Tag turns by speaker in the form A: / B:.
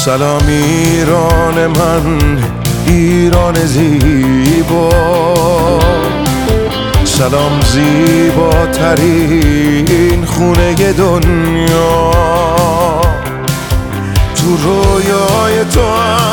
A: سلام ایران من، ایران زیبا. سلام زیباترین خونه دنیا. تو رویای تو